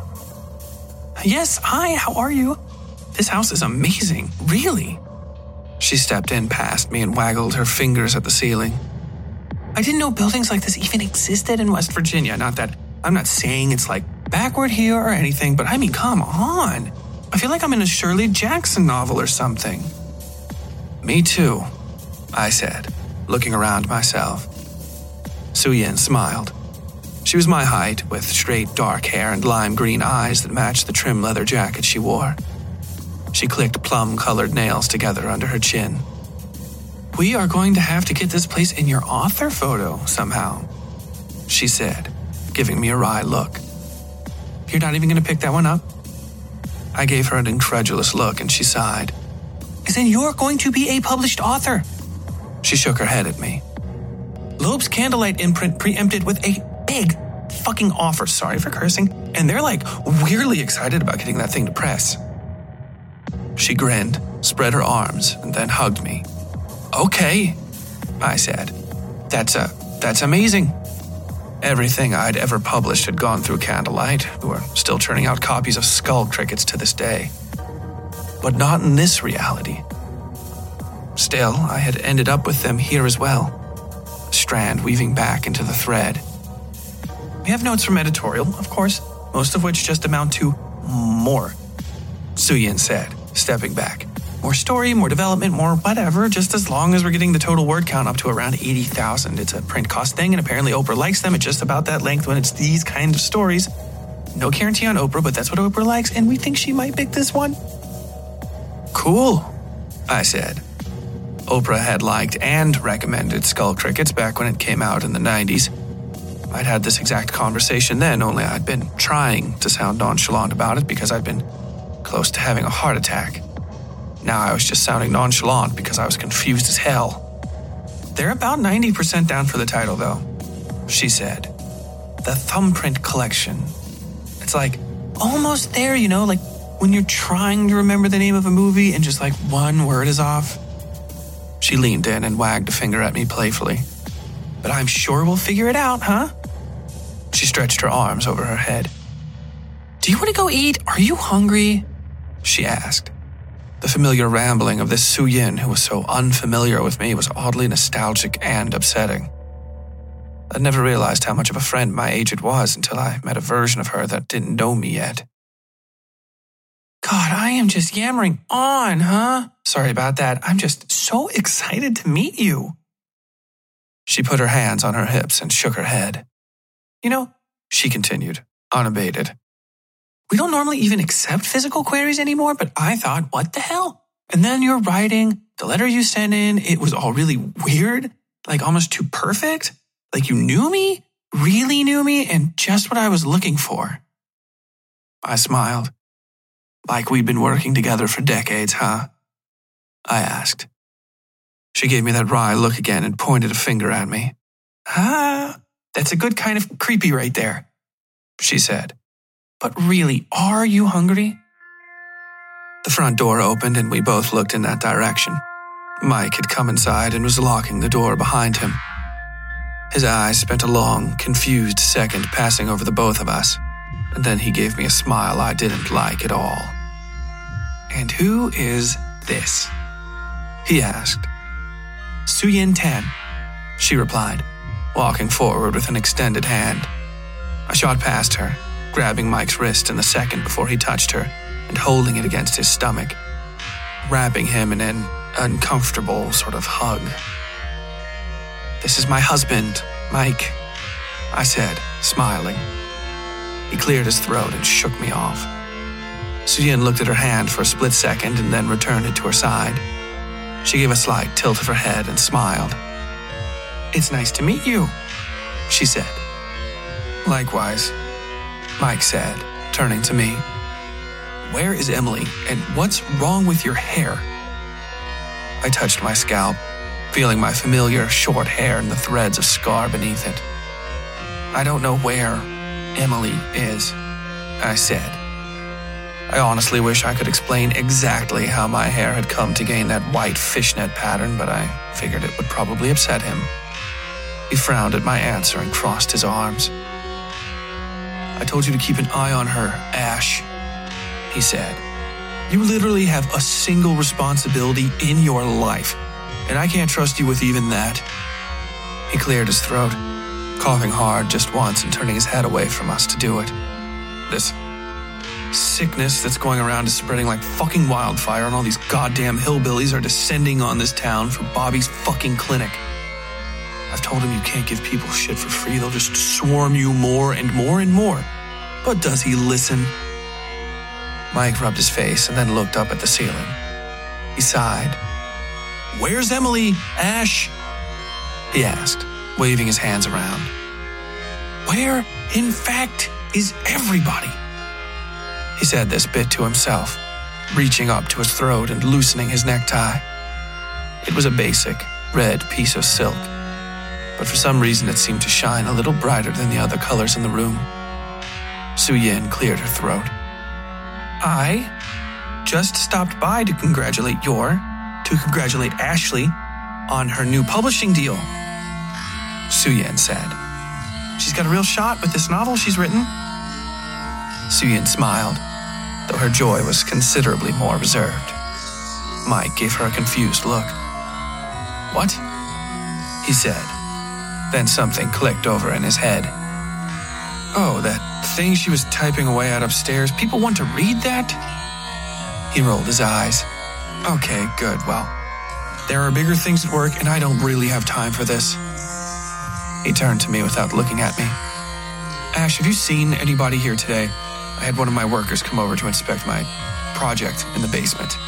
Yes, hi, how are you? This house is amazing, really. She stepped in past me and waggled her fingers at the ceiling. I didn't know buildings like this even existed in West Virginia. Not that I'm not saying it's like backward here or anything, but I mean, come on. I feel like I'm in a Shirley Jackson novel or something. Me too, I said, looking around myself. Su-Yin smiled. She was my height, with straight dark hair and lime green eyes that matched the trim leather jacket she wore. She clicked plum-colored nails together under her chin. We are going to have to get this place in your author photo somehow, she said, giving me a wry look. You're not even going to pick that one up? I gave her an incredulous look and she sighed. As in, you're going to be a published author. She shook her head at me. Loeb's Candlelight imprint preempted with a big fucking offer, sorry for cursing, and they're like weirdly excited about getting that thing to press. She grinned, spread her arms, and then hugged me. Okay, I said. That's a, that's amazing. Everything I'd ever published had gone through Candlelight, who are still churning out copies of Skull Crickets to this day. But not in this reality. Still, I had ended up with them here as well, a strand weaving back into the thread. We have notes from editorial, of course, most of which just amount to more, Su-Yin said, stepping back. More story, more development, more whatever, just as long as we're getting the total word count up to around eighty thousand. It's a print cost thing, and apparently Oprah likes them at just about that length when it's these kind of stories. No guarantee on Oprah, but that's what Oprah likes, and we think she might pick this one. Cool, I said. Oprah had liked and recommended Skull Crickets back when it came out in the nineties. I'd had this exact conversation then, only I'd been trying to sound nonchalant about it because I'd been close to having a heart attack. Now I was just sounding nonchalant because I was confused as hell. They're about ninety percent down for the title, though, she said. The Thumbprint Collection. It's like almost there, you know, like when you're trying to remember the name of a movie and just like one word is off. She leaned in and wagged a finger at me playfully. But I'm sure we'll figure it out, huh? She stretched her arms over her head. Do you want to go eat? Are you hungry? She asked. The familiar rambling of this Su-Yin who was so unfamiliar with me was oddly nostalgic and upsetting. I'd never realized how much of a friend my agent was until I met a version of her that didn't know me yet. God, I am just yammering on, huh? Sorry about that. I'm just so excited to meet you. She put her hands on her hips and shook her head. You know, she continued, unabated. We don't normally even accept physical queries anymore, but I thought, what the hell? And then you're writing, the letter you sent in, it was all really weird, like almost too perfect. Like you knew me, really knew me, and just what I was looking for. I smiled. Like we'd been working together for decades, huh? I asked. She gave me that wry look again and pointed a finger at me. Ah, that's a good kind of creepy right there, she said. But really, are you hungry? The front door opened and we both looked in that direction. Mike had come inside and was locking the door behind him. His eyes spent a long, confused second passing over the both of us, and then he gave me a smile I didn't like at all. And who is this? He asked. Su-Yin Tan, she replied, walking forward with an extended hand. I shot past her, grabbing Mike's wrist in the second before he touched her and holding it against his stomach, wrapping him in an uncomfortable sort of hug. This is my husband, Mike, I said, smiling. He cleared his throat and shook me off. Suyin looked at her hand for a split second and then returned it to her side. She gave a slight tilt of her head and smiled. "It's nice to meet you," she said. "Likewise," Mike said, turning to me. "Where is Emily, and what's wrong with your hair?" I touched my scalp, feeling my familiar short hair and the threads of scar beneath it. "I don't know where Emily is," I said. I honestly wish I could explain exactly how my hair had come to gain that white fishnet pattern, but I figured it would probably upset him. He frowned at my answer and crossed his arms. "I told you to keep an eye on her, Ash," he said. "You literally have a single responsibility in your life, and I can't trust you with even that." He cleared his throat, coughing hard just once and turning his head away from us to do it. "This sickness that's going around is spreading like fucking wildfire, and all these goddamn hillbillies are descending on this town for Bobby's fucking clinic. I've told him you can't give people shit for free. They'll just swarm you more and more and more. But does he listen?" Mike rubbed his face and then looked up at the ceiling. He sighed. "Where's Emily, Ash?" he asked, waving his hands around. "Where, in fact, is everybody?" He said this bit to himself, reaching up to his throat and loosening his necktie. It was a basic, red piece of silk, but for some reason it seemed to shine a little brighter than the other colors in the room. Suyin cleared her throat. "I just stopped by to congratulate your, to congratulate Ashley on her new publishing deal," Suyin said. "She's got a real shot with this novel she's written." Suyin smiled, though her joy was considerably more reserved. Mike gave her a confused look. "What?" he said. Then something clicked over in his head. "Oh, that thing she was typing away at upstairs. People want to read that?" He rolled his eyes. "Okay, good. Well, there are bigger things at work, and I don't really have time for this." He turned to me without looking at me. "Ash, have you seen anybody here today? I had one of my workers come over to inspect my project in the basement."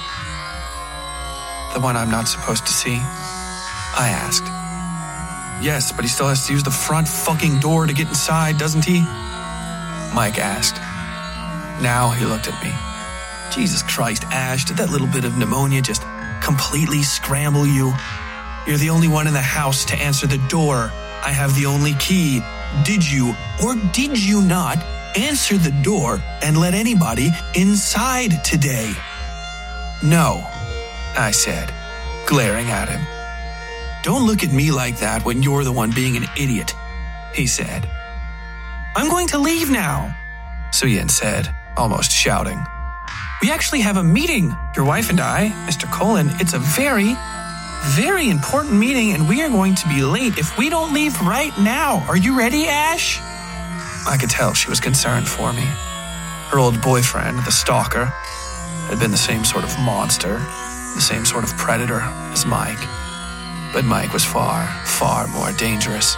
"The one I'm not supposed to see?" I asked. "Yes, but he still has to use the front fucking door to get inside, doesn't he?" Mike asked. Now he looked at me. "Jesus Christ, Ash, did that little bit of pneumonia just completely scramble you? You're the only one in the house to answer the door. I have the only key. Did you, or did you not, answer the door and let anybody inside today?" "No," I said, glaring at him. "Don't look at me like that when you're the one being an idiot," he said. "I'm going to leave now," Suyin said, almost shouting. "We actually have a meeting, your wife and I, Mister Colin. It's a very, very important meeting, and we are going to be late if we don't leave right now. Are you ready, Ash?" I could tell she was concerned for me. Her old boyfriend, the stalker, had been the same sort of monster, the same sort of predator as Mike. But Mike was far, far more dangerous.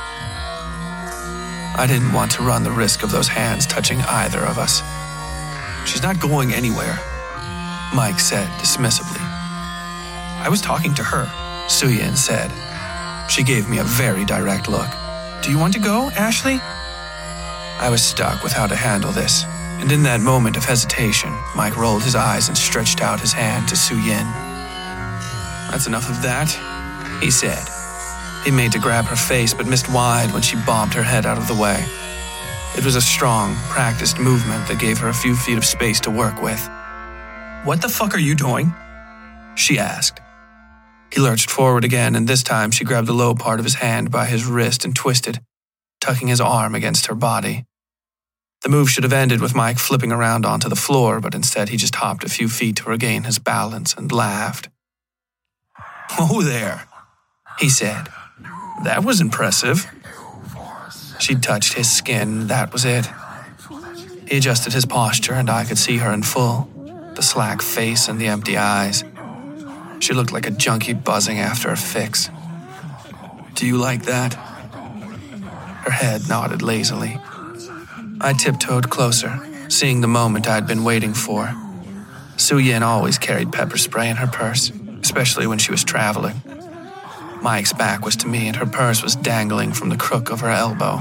I didn't want to run the risk of those hands touching either of us. "She's not going anywhere," Mike said dismissively. "I was talking to her," Suyin said. She gave me a very direct look. "Do you want to go, Ashley?" I was stuck with how to handle this, and in that moment of hesitation, Mike rolled his eyes and stretched out his hand to Suyin. "That's enough of that," he said. He made to grab her face, but missed wide when she bobbed her head out of the way. It was a strong, practiced movement that gave her a few feet of space to work with. "What the fuck are you doing?" she asked. He lurched forward again, and this time she grabbed the low part of his hand by his wrist and twisted, tucking his arm against her body. The move should have ended with Mike flipping around onto the floor, but instead he just hopped a few feet to regain his balance and laughed. "Oh there," he said. "That was impressive." She touched his skin, that was it. He adjusted his posture, and I could see her in full, the slack face and the empty eyes. She looked like a junkie buzzing after a fix. "Do you like that?" Her head nodded lazily. I tiptoed closer, seeing the moment I'd been waiting for. Su-Yin always carried pepper spray in her purse, especially when she was traveling. Mike's back was to me and her purse was dangling from the crook of her elbow.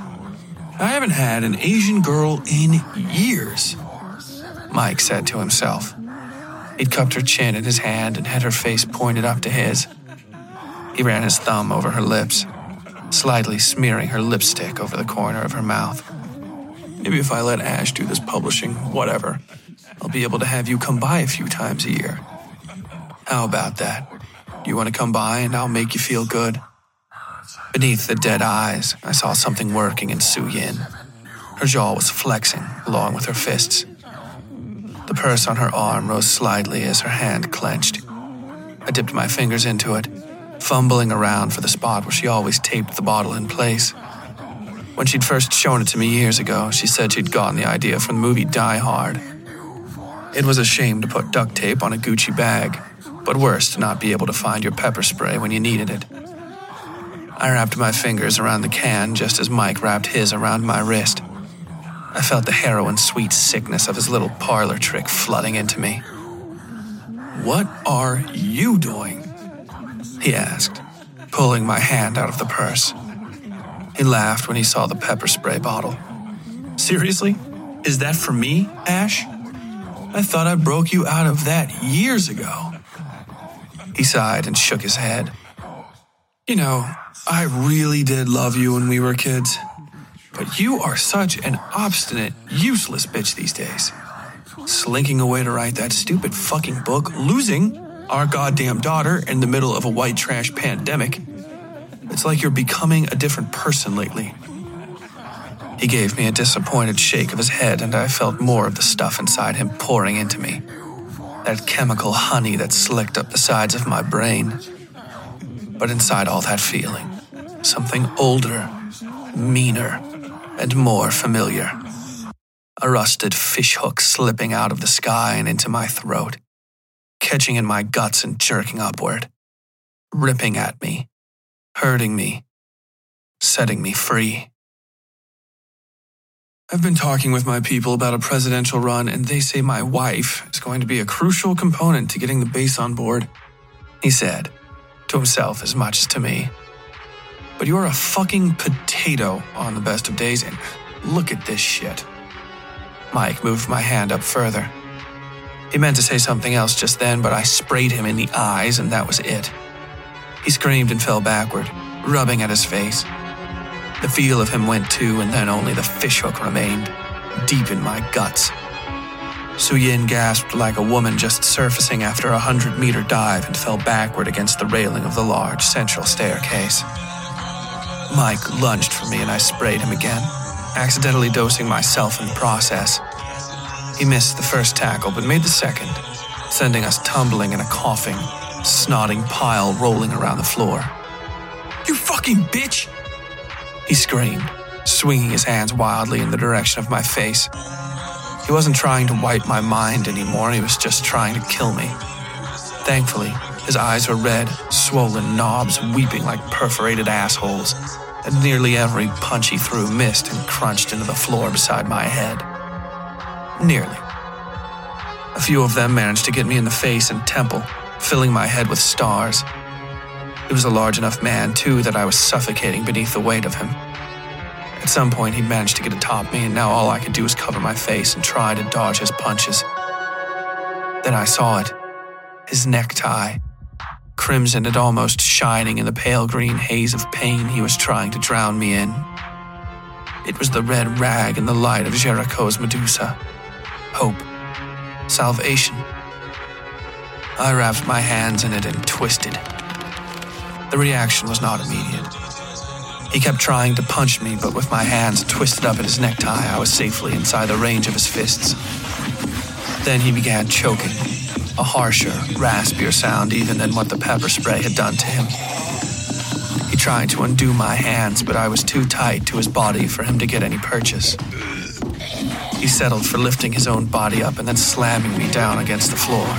I haven't had an Asian girl in years, Mike said to himself. He'd cupped her chin in his hand and had her face pointed up to his. He ran his thumb over her lips, slightly smearing her lipstick over the corner of her mouth. Maybe if I let Ash do this publishing, whatever, I'll be able to have you come by a few times a year. How about that? You want to come by and I'll make you feel good? Beneath the dead eyes, I saw something working in Su-Yin. Her jaw was flexing, along with her fists. The purse on her arm rose slightly as her hand clenched. I dipped my fingers into it, fumbling around for the spot where she always taped the bottle in place. When she'd first shown it to me years ago, she said she'd gotten the idea from the movie Die Hard. It was a shame to put duct tape on a Gucci bag, but worse to not be able to find your pepper spray when you needed it. I wrapped my fingers around the can just as Mike wrapped his around my wrist. I felt the heroin-sweet sickness of his little parlor trick flooding into me. What are you doing? He asked, pulling my hand out of the purse. He laughed when he saw the pepper spray bottle. Seriously? Is that for me, Ash? I thought I broke you out of that years ago. He sighed and shook his head. You know, I really did love you when we were kids. But you are such an obstinate, useless bitch these days. Slinking away to write that stupid fucking book, losing our goddamn daughter in the middle of a white trash pandemic. It's like you're becoming a different person lately. He gave me a disappointed shake of his head, and I felt more of the stuff inside him pouring into me. That chemical honey that slicked up the sides of my brain. But inside all that feeling, something older, meaner, and more familiar. A rusted fishhook slipping out of the sky and into my throat, catching in my guts and jerking upward, ripping at me, hurting me, setting me free. I've been talking with my people about a presidential run, and they say my wife is going to be a crucial component to getting the base on board, he said, to himself as much as to me. But you're a fucking potato on the best of days, and look at this shit. Mike moved my hand up further. He meant to say something else just then, but I sprayed him in the eyes, and that was it. He screamed and fell backward, rubbing at his face. The feel of him went too, and then only the fishhook remained, deep in my guts. Su-Yin gasped like a woman just surfacing after a hundred-meter dive and fell backward against the railing of the large central staircase. Mike lunged for me and I sprayed him again, accidentally dosing myself in the process. He missed the first tackle but made the second, sending us tumbling in a coughing, snotting pile rolling around the floor. You fucking bitch! He screamed, swinging his hands wildly in the direction of my face. He wasn't trying to wipe my mind anymore, he was just trying to kill me. Thankfully, his eyes were red, swollen knobs weeping like perforated assholes, and nearly every punch he threw missed and crunched into the floor beside my head. Nearly. A few of them managed to get me in the face and temple, filling my head with stars. He was a large enough man, too, that I was suffocating beneath the weight of him. At some point, he managed to get atop me, and now all I could do was cover my face and try to dodge his punches. Then I saw it. His necktie, crimson and almost shining in the pale green haze of pain he was trying to drown me in. It was the red rag in the light of Jericho's Medusa. Hope. Salvation. I wrapped my hands in it and twisted. The reaction was not immediate. He kept trying to punch me, but with my hands twisted up in his necktie, I was safely inside the range of his fists. Then he began choking, a harsher, raspier sound even than what the pepper spray had done to him. He tried to undo my hands, but I was too tight to his body for him to get any purchase. He settled for lifting his own body up and then slamming me down against the floor.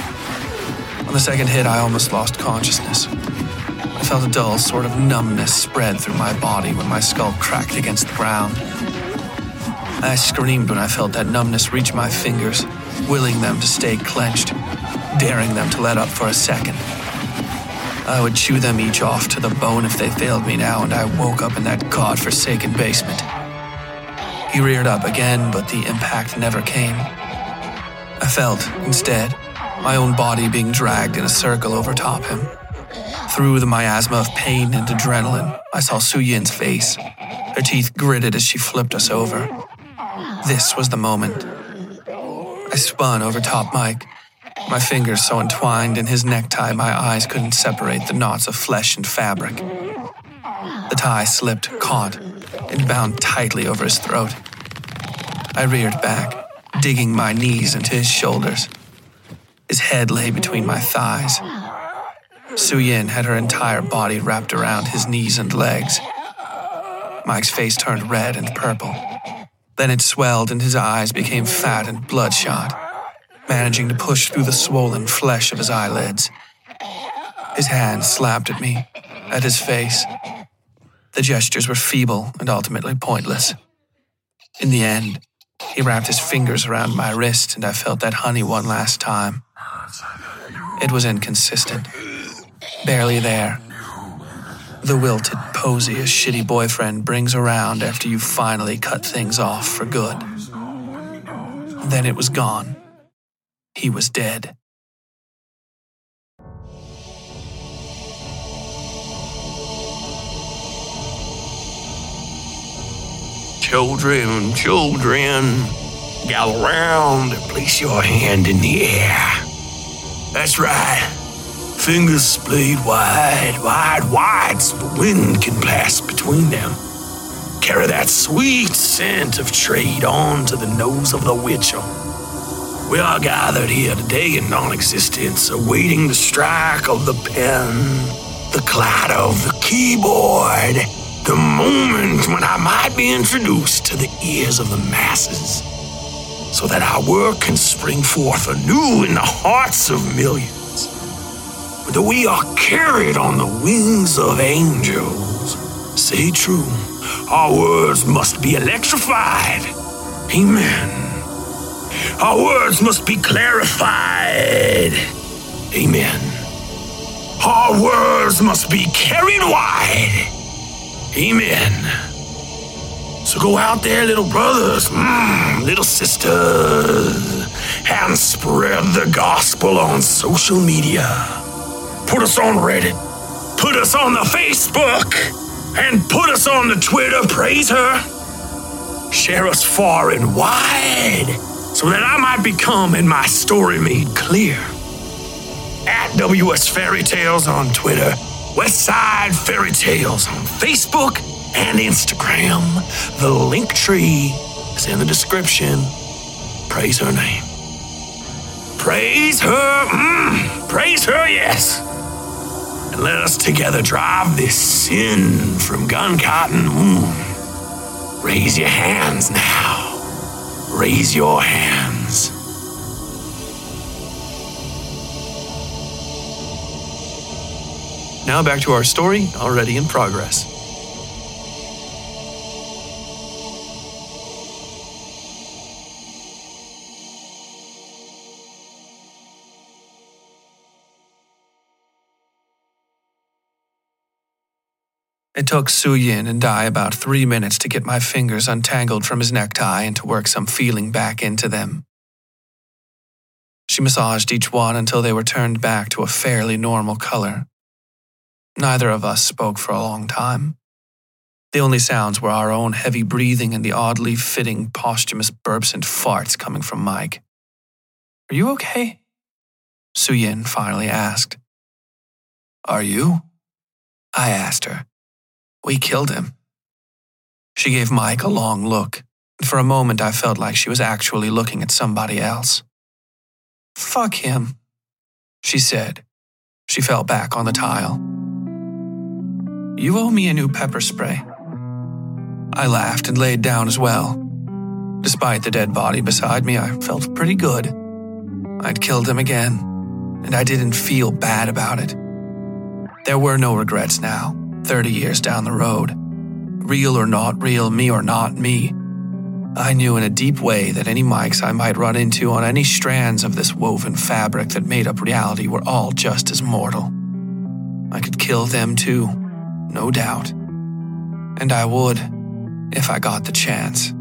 On the second hit, I almost lost consciousness. I felt a dull sort of numbness spread through my body when my skull cracked against the ground. I screamed when I felt that numbness reach my fingers, willing them to stay clenched, daring them to let up for a second. I would chew them each off to the bone if they failed me now, and I woke up in that godforsaken basement. He reared up again, but the impact never came. I felt, instead, my own body being dragged in a circle over top him. Through the miasma of pain and adrenaline, I saw Su-Yin's face. Her teeth gritted as she flipped us over. This was the moment. I spun over top Mike, my fingers so entwined in his necktie my eyes couldn't separate the knots of flesh and fabric. The tie slipped, caught, and bound tightly over his throat. I reared back, digging my knees into his shoulders. His head lay between my thighs. Su-Yin had her entire body wrapped around his knees and legs. Mike's face turned red and purple. Then it swelled and his eyes became fat and bloodshot, managing to push through the swollen flesh of his eyelids. His hand slapped at me, at his face. The gestures were feeble and ultimately pointless. In the end, he wrapped his fingers around my wrist and I felt that honey one last time. It was inconsistent. Barely there. The wilted posy a shitty boyfriend brings around after you finally cut things off for good. Then it was gone. He was dead. Children, children, gather round and place your hand in the air. That's right. Fingers splayed wide, wide, wide so the wind can pass between them. Carry that sweet scent of trade on to the nose of the witcher. We are gathered here today in non-existence, awaiting the strike of the pen, the clatter of the keyboard, the moment when I might be introduced to the ears of the masses, so that our work can spring forth anew in the hearts of millions. Whether we are carried on the wings of angels, say true, our words must be electrified. Amen. Our words must be clarified. Amen. Our words must be carried wide. Amen. So go out there, little brothers, mm, little sisters, and spread the gospel on social media. Put us on Reddit, put us on the Facebook, and put us on the Twitter, praise her. Share us far and wide, so that I might become in my story made clear. At W S Fairy Tales on Twitter, Westside Fairy Tales on Facebook and Instagram. The link tree is in the description. Praise her name. Praise her, mm, praise her, yes. And let us together drive this sin from Gun Cotton Moon. Raise your hands now. Raise your hands. Now back to our story, already in progress. It took Su-Yin and I about three minutes to get my fingers untangled from his necktie and to work some feeling back into them. She massaged each one until they were turned back to a fairly normal color. Neither of us spoke for a long time. The only sounds were our own heavy breathing and the oddly fitting posthumous burps and farts coming from Mike. "Are you okay?" Su-Yin finally asked. "Are you?" I asked her. "We killed him." She gave Mike a long look, and for a moment I felt like she was actually looking at somebody else. "Fuck him," she said. She fell back on the tile. "You owe me a new pepper spray." I laughed and laid down as well. Despite the dead body beside me, I felt pretty good. I'd killed him again, and I didn't feel bad about it. There were no regrets now. Thirty years down the road. Real or not real, me or not me. I knew in a deep way that any mics I might run into on any strands of this woven fabric that made up reality were all just as mortal. I could kill them too, no doubt. And I would, if I got the chance.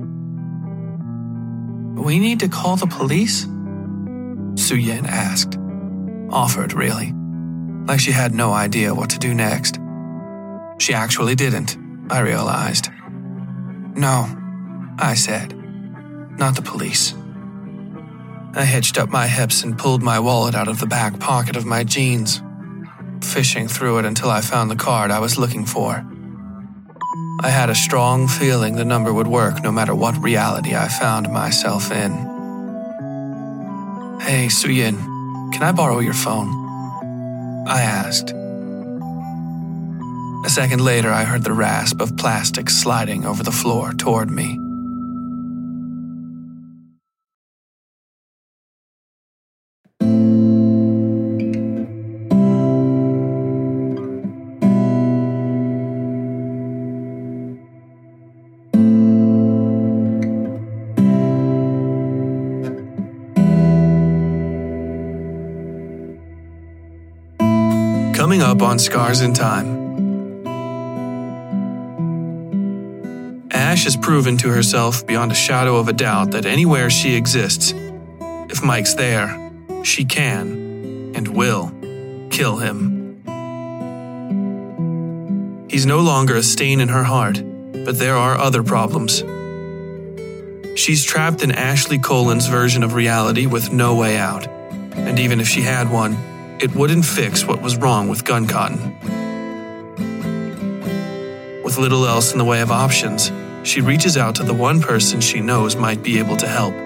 We need to call the police? Suyin asked. Offered, really. Like she had no idea what to do next. She actually didn't, I realized. No, I said. Not the police. I hitched up my hips and pulled my wallet out of the back pocket of my jeans, fishing through it until I found the card I was looking for. I had a strong feeling the number would work no matter what reality I found myself in. Hey, Suyin, can I borrow your phone? I asked. A second later, I heard the rasp of plastic sliding over the floor toward me. Coming up on Scars in Time. Ash has proven to herself beyond a shadow of a doubt that anywhere she exists, if Mike's there, she can and will kill him. He's no longer a stain in her heart, but there are other problems. She's trapped in Ashley Colin's version of reality with no way out, and even if she had one, it wouldn't fix what was wrong with Gun Cotton. With little else in the way of options, she reaches out to the one person she knows might be able to help.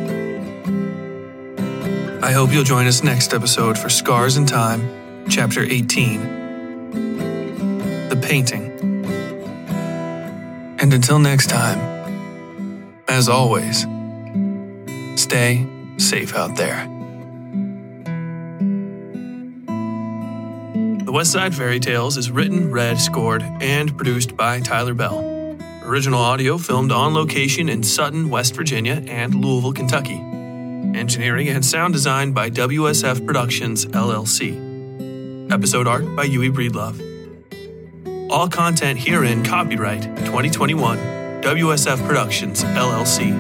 I hope you'll join us next episode for Scars in Time, Chapter eighteen, The Painting. And until next time, as always, stay safe out there. The West Side Fairy Tales is written, read, scored, and produced by Tyler Bell. Original audio filmed on location in Sutton, West Virginia, and Louisville, Kentucky. Engineering and sound design by W S F Productions, L L C. Episode art by Yui Breedlove. All content herein copyright twenty twenty-one, W S F Productions, L L C.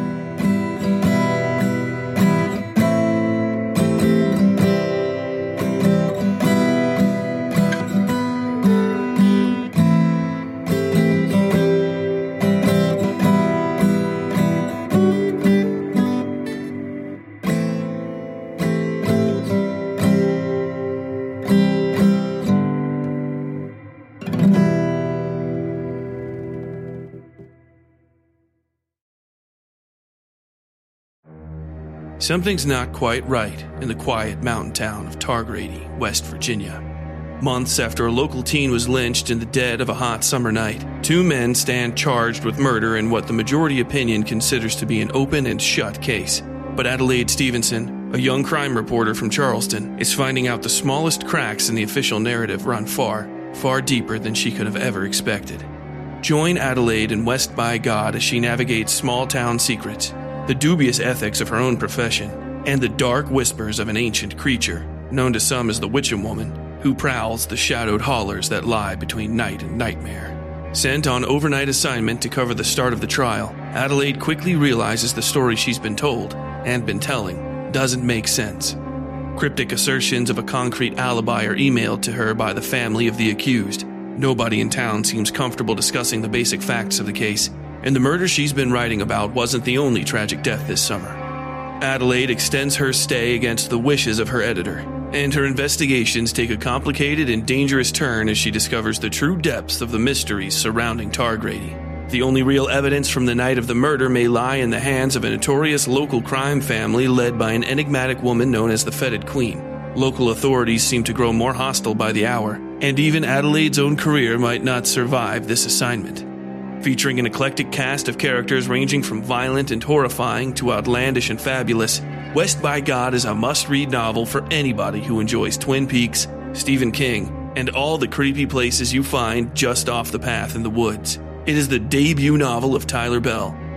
Something's not quite right in the quiet mountain town of Targrady, West Virginia. Months after a local teen was lynched in the dead of a hot summer night, two men stand charged with murder in what the majority opinion considers to be an open and shut case. But Adelaide Stevenson, a young crime reporter from Charleston, is finding out the smallest cracks in the official narrative run far, far deeper than she could have ever expected. Join Adelaide in West by God as she navigates small-town secrets, the dubious ethics of her own profession, and the dark whispers of an ancient creature, known to some as the Witchem Woman, who prowls the shadowed hollers that lie between night and nightmare. Sent on overnight assignment to cover the start of the trial, Adelaide quickly realizes the story she's been told, and been telling, doesn't make sense. Cryptic assertions of a concrete alibi are emailed to her by the family of the accused. Nobody in town seems comfortable discussing the basic facts of the case, and the murder she's been writing about wasn't the only tragic death this summer. Adelaide extends her stay against the wishes of her editor, and her investigations take a complicated and dangerous turn as she discovers the true depths of the mysteries surrounding Targrady. The only real evidence from the night of the murder may lie in the hands of a notorious local crime family led by an enigmatic woman known as the Fetid Queen. Local authorities seem to grow more hostile by the hour, and even Adelaide's own career might not survive this assignment. Featuring an eclectic cast of characters ranging from violent and horrifying to outlandish and fabulous, West by God is a must-read novel for anybody who enjoys Twin Peaks, Stephen King, and all the creepy places you find just off the path in the woods. It is the debut novel of Tyler Bell,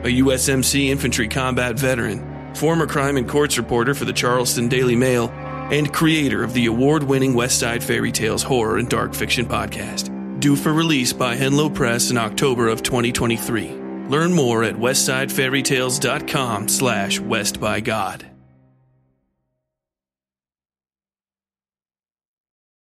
a U S M C infantry combat veteran, former crime and courts reporter for the Charleston Daily Mail, and creator of the award-winning West Side Fairy Tales horror and dark fiction podcast. Due for release by Henlo Press in October of twenty twenty-three. Learn more at westsidefairytales.com slash westbygod.